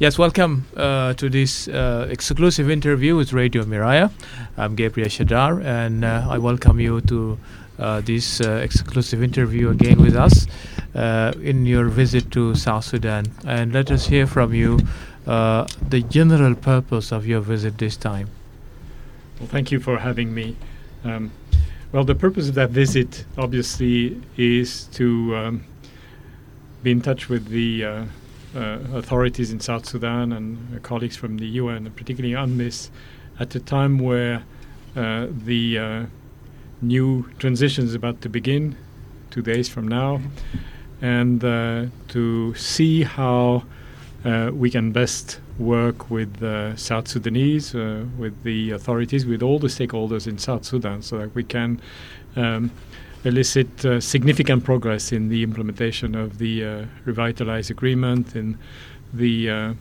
Yes, welcome to this exclusive interview with Radio Miraya. I'm Gabriel Shadar, and I welcome you to this exclusive interview again with us in your visit to South Sudan. And let us hear from you the general purpose of your visit this time. Well, thank you for having me. Well, the purpose of that visit, obviously, is to be in touch with the authorities in South Sudan and colleagues from the UN, and particularly UNMISS, at a time where the new transition is about to begin 2 days from now, and to see how we can best work with South Sudanese, with the authorities, with all the stakeholders in South Sudan, so that we can elicit significant progress in the implementation of the Revitalize Agreement, in the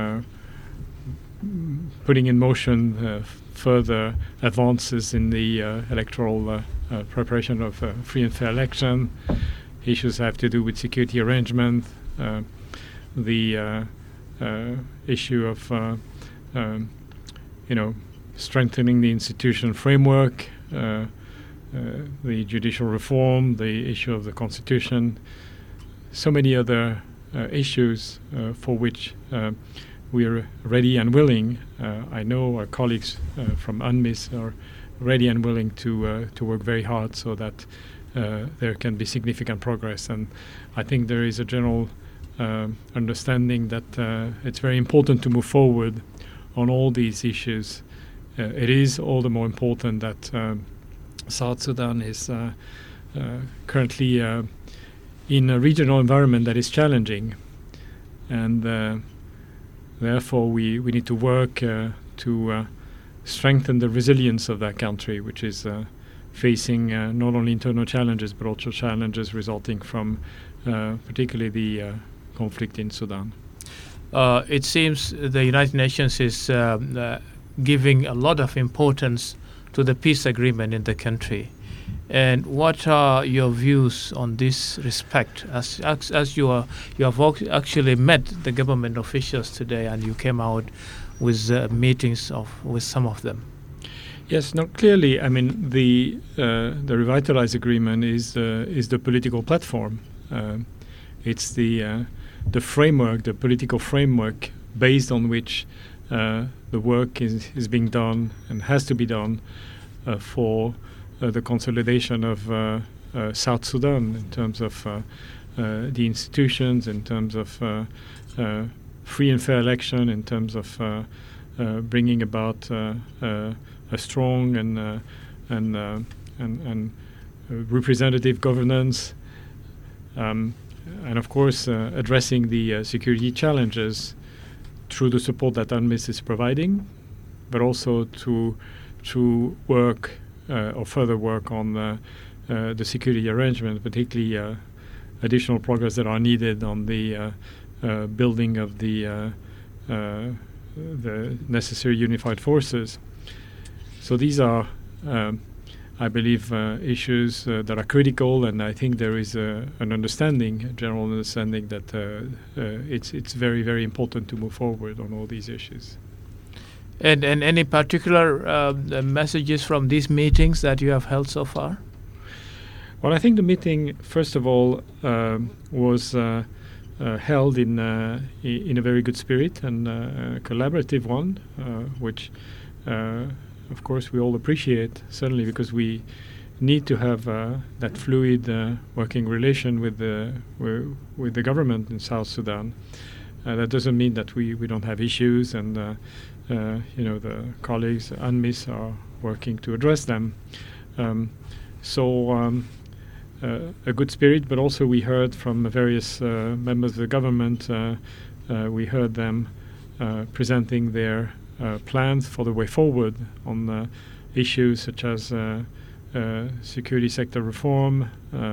putting in motion further advances in the electoral preparation of free and fair election. Issues have to do with security arrangement, the issue of strengthening the institutional framework, the judicial reform, the issue of the constitution, so many other issues for which we are ready and willing. I know our colleagues from UNMISS are ready and willing to work very hard so that there can be significant progress. And I think there is a general understanding that it's very important to move forward on all these issues. It is all the more important that South Sudan is currently in a regional environment that is challenging, and therefore we need to work to strengthen the resilience of that country, which is facing not only internal challenges but also challenges resulting from particularly the conflict in Sudan. It seems the United Nations is giving a lot of importance to the peace agreement in the country. And what are your views on this respect? As you have actually met the government officials today, and you came out with meetings with some of them. Yes, no, clearly. I mean, the Revitalize Agreement is the political platform. It's the framework, the political framework based on which the work is being done and has to be done for the consolidation of South Sudan in terms of the institutions, in terms of free and fair election, in terms of bringing about a strong and representative governance, and of course addressing the security challenges through the support that UNMISS is providing, but also to work or further work on the security arrangement, particularly additional progress that are needed on the building of the necessary unified forces. So these are, I believe, issues that are critical, and I think there is an understanding, a general understanding that it's very, very important to move forward on all these issues. And any particular messages from these meetings that you have held so far? Well, I think the meeting, first of all, was held in a very good spirit and a collaborative one, which, of course, we all appreciate, certainly because we need to have that fluid working relation with the government in South Sudan. That doesn't mean that we don't have issues, and the colleagues UNMISS are working to address them. A good spirit, but also we heard from various members of the government. We heard them presenting their plans for the way forward on issues such as security sector reform,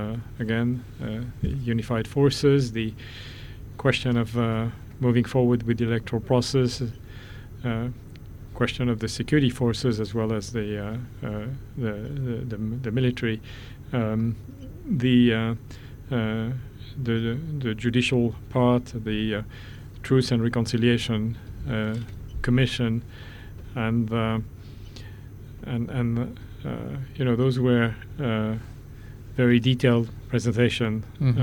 unified forces, the question of moving forward with the electoral process, question of the security forces as well as the military, the judicial part, the Truth and Reconciliation Commission, and those were very detailed presentation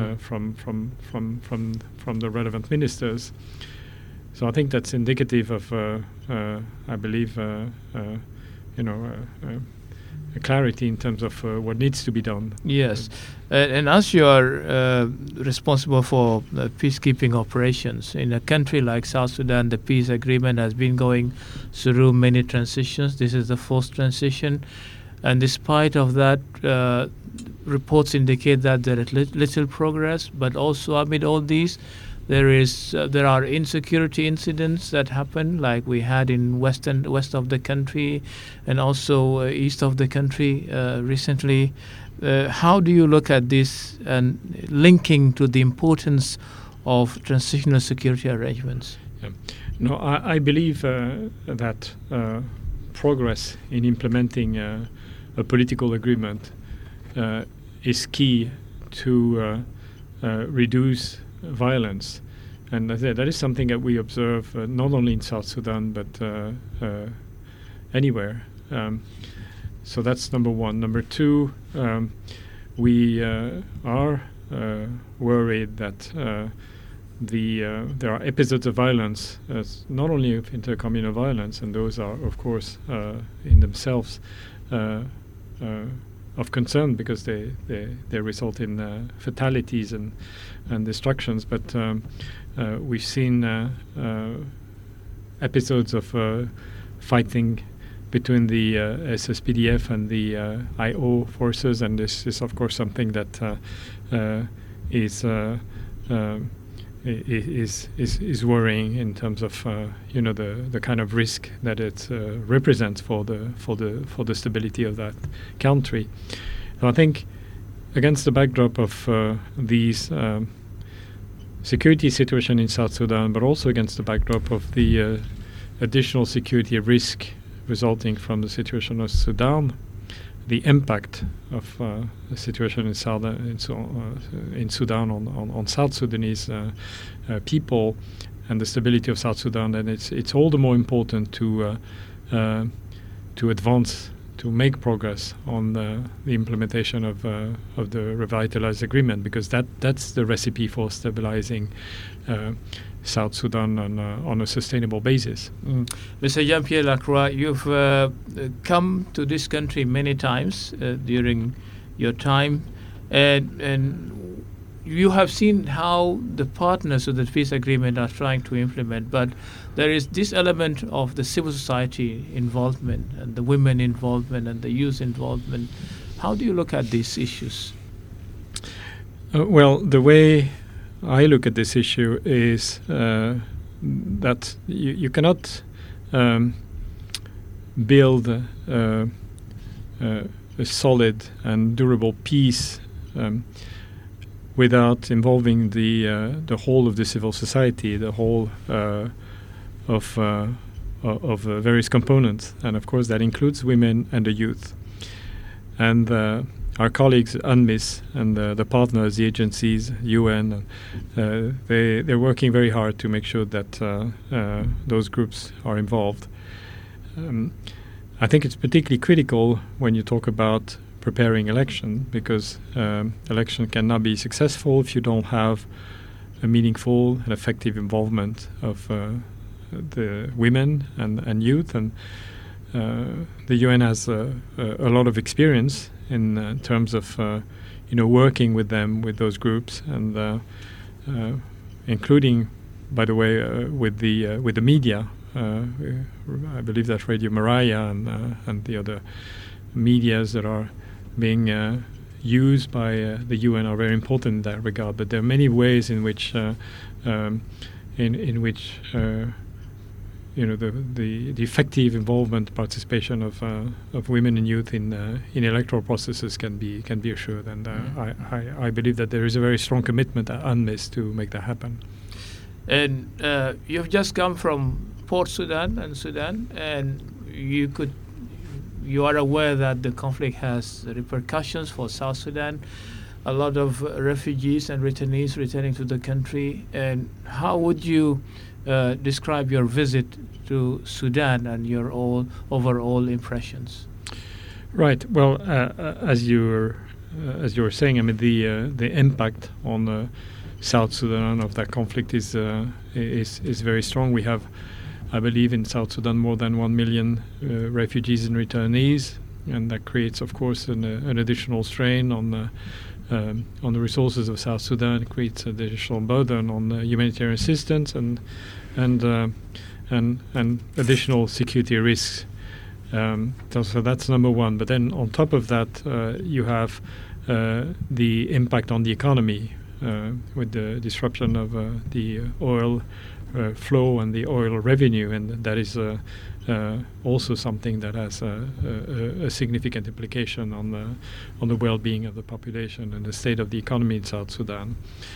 from the relevant ministers. So I think that's indicative of, I believe, a clarity in terms of what needs to be done. Yes, and as you are responsible for peacekeeping operations in a country like South Sudan, the peace agreement has been going through many transitions. This is the fourth transition, and despite of that, reports indicate that there is little progress. But also amid all these, there are insecurity incidents that happen, like we had in west of the country, and also east of the country recently. How do you look at this and linking to the importance of transitional security arrangements? Yeah. No, I believe that progress in implementing a political agreement is key to reduce violence, and that is something that we observe not only in South Sudan but anywhere. So that's number one. Number two, we are worried that there are episodes of violence, not only of intercommunal violence, and those are, of course, in themselves of concern because they result in fatalities and destructions. But we've seen episodes of fighting between the SSPDF and the IO forces, and this is, of course, something that is worrying in terms of the kind of risk that it represents for the stability of that country. So I think against the backdrop of these security situation in South Sudan, but also against the backdrop of the additional security risk resulting from the situation of Sudan, the impact of the situation in Sudan on South Sudanese people and the stability of South Sudan, then it's all the more important to advance, to make progress on the implementation of the revitalized agreement, because that's the recipe for stabilizing South Sudan on a sustainable basis. Mr. Jean-Pierre Lacroix, you've come to this country many times during your time, and you have seen how the partners of the peace agreement are trying to implement, but there is this element of the civil society involvement and the women involvement and the youth involvement. How do you look at these issues? Well, the way I look at this issue is that you cannot build a solid and durable peace without involving the whole of the civil society, the whole of various components, and of course that includes women and the youth. And our colleagues at UNMISS and the partners, the agencies, UN, they're working very hard to make sure that those groups are involved. I think it's particularly critical when you talk about preparing election, because election cannot be successful if you don't have a meaningful and effective involvement of the women and youth. And the UN has a lot of experience in terms of working with them, with those groups, and including, by the way, with the media. I believe that Radio Maria and the other medias that are being used by the UN are very important in that regard. But there are many ways in which the effective involvement, participation of women and youth in electoral processes can be assured, and I believe that there is a very strong commitment at UNMISS to make that happen. And you've just come from Port Sudan, and you are aware that the conflict has repercussions for South Sudan. A lot of refugees and returnees returning to the country. And how would you describe your visit to Sudan and your overall impressions. Right. Well, as you were saying, I mean the impact on South Sudan of that conflict is very strong. We have, I believe, in South Sudan more than 1 million refugees and returnees, and that creates, of course, an additional strain on the resources of South Sudan. It creates an additional burden on humanitarian assistance and additional security risks. So that's number one. But then on top of that, you have the impact on the economy with the disruption of the oil flow and the oil revenue, and that is also something that has a significant implication on the well-being of the population and the state of the economy in South Sudan.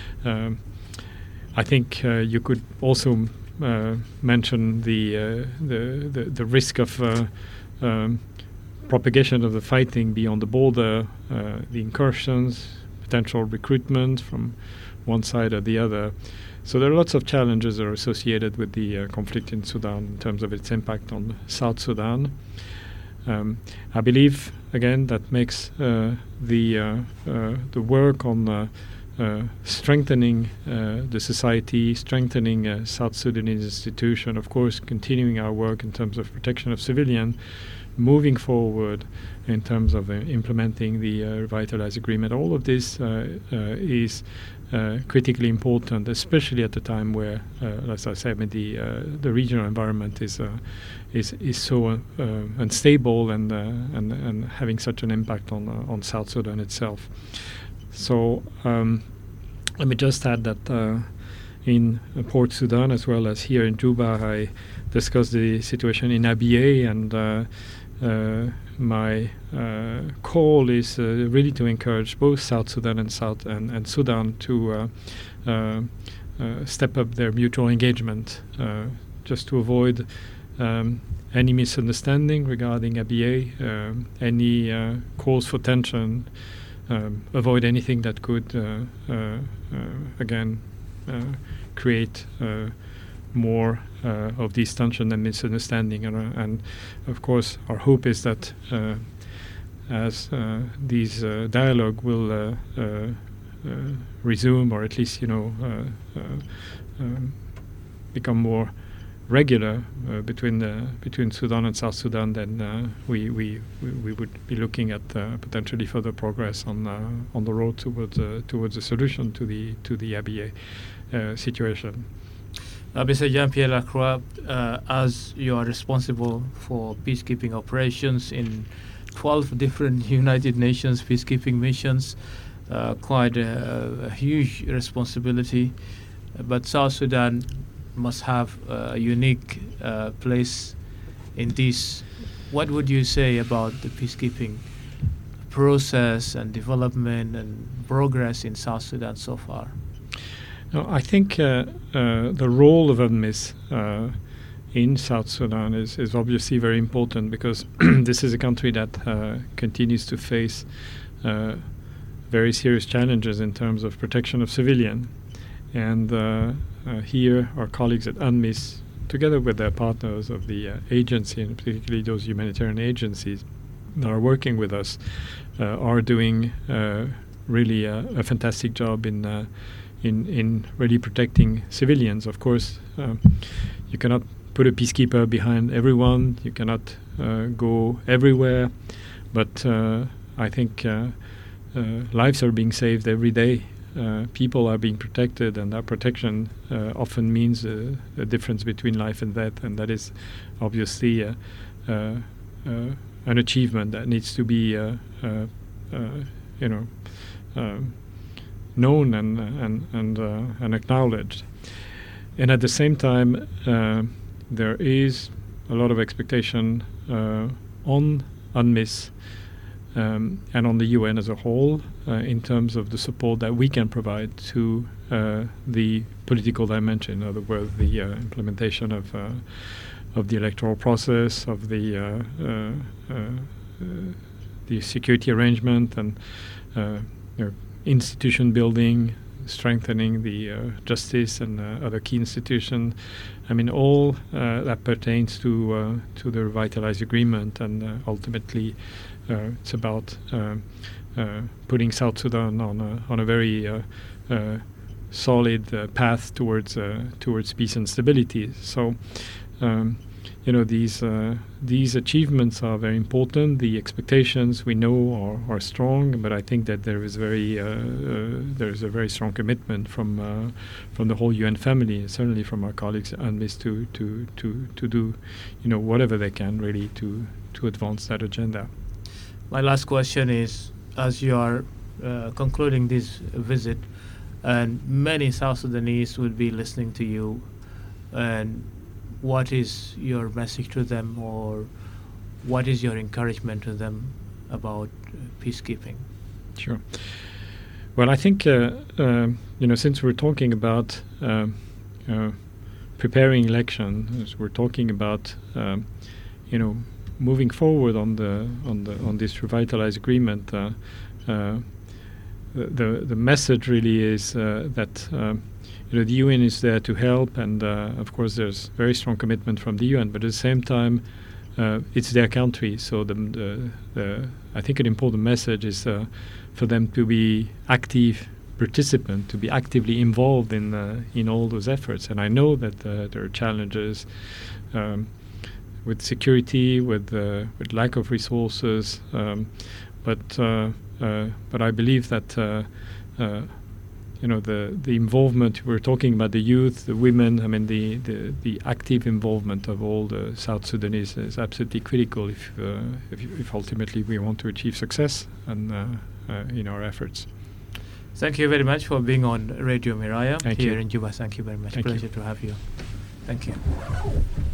I think you could also mention the risk of propagation of the fighting beyond the border, the incursions, potential recruitment from one side or the other. So there are lots of challenges that are associated with the conflict in Sudan in terms of its impact on South Sudan. I believe, again, that makes the work on strengthening the society, strengthening South Sudanese institution, of course, continuing our work in terms of protection of civilians, moving forward in terms of implementing the revitalized agreement. All of this is critically important, especially at the time where, as I said, the regional environment is so unstable and having such an impact on South Sudan itself. So let me just add that in Port Sudan, as well as here in Juba, I discussed the situation in Abyei, and my call is really to encourage both South Sudan and Sudan to step up their mutual engagement, just to avoid any misunderstanding regarding Abyei, any cause for tension, avoid anything that could again create more of these tension and misunderstanding, and of course our hope is that as these dialogue will resume, or at least become more regular between Sudan and South Sudan, then we would be looking at potentially further progress on the road towards a solution to the Abyei situation. Mr. Jean-Pierre Lacroix, as you are responsible for peacekeeping operations in 12 different United Nations peacekeeping missions, quite a huge responsibility, but South Sudan must have a unique place in this. What would you say about the peacekeeping process and development and progress in South Sudan so far? No, I think the role of UNMISS in South Sudan is obviously very important, because this is a country that continues to face very serious challenges in terms of protection of civilians. And here our colleagues at UNMISS, together with their partners of the agency, and particularly those humanitarian agencies that are working with us, are doing really a fantastic job in really protecting civilians. Of course, you cannot put a peacekeeper behind everyone. You cannot go everywhere. But I think lives are being saved every day. People are being protected, and that protection often means a difference between life and death. And that is obviously an achievement that needs to be known and acknowledged. And at the same time, there is a lot of expectation on UNMISS and on the UN as a whole in terms of the support that we can provide to the political dimension. In other words, the implementation of the electoral process, of the security arrangement, and institution building, strengthening the justice and other key institutions. I mean, all that pertains to the revitalized agreement, and ultimately, it's about putting South Sudan on a very solid path towards peace and stability. So. These achievements are very important. The expectations we know are strong, but I think that there is a very strong commitment from the whole UN family, certainly from our colleagues at UNMISS, to do whatever they can really to advance that agenda. My last question is, as you are concluding this visit, and many South Sudanese will be listening to you, and what is your message to them, or what is your encouragement to them about peacekeeping? Sure. Well, I think since we're talking about preparing elections, we're talking about moving forward on this revitalized agreement. The message really is that. The UN is there to help, and of course there's very strong commitment from the UN, but at the same time it's their country, so I think an important message is for them to be active participant, to be actively involved in all those efforts. And I know that there are challenges with security, with lack of resources, but I believe that the involvement, we're talking about the youth, the women, I mean the active involvement of all the South Sudanese is absolutely critical if ultimately we want to achieve success in our efforts. Thank you very much for being on Radio Miraya here in Juba. Thank you very much. Thank Pleasure you. to have you. Thank you.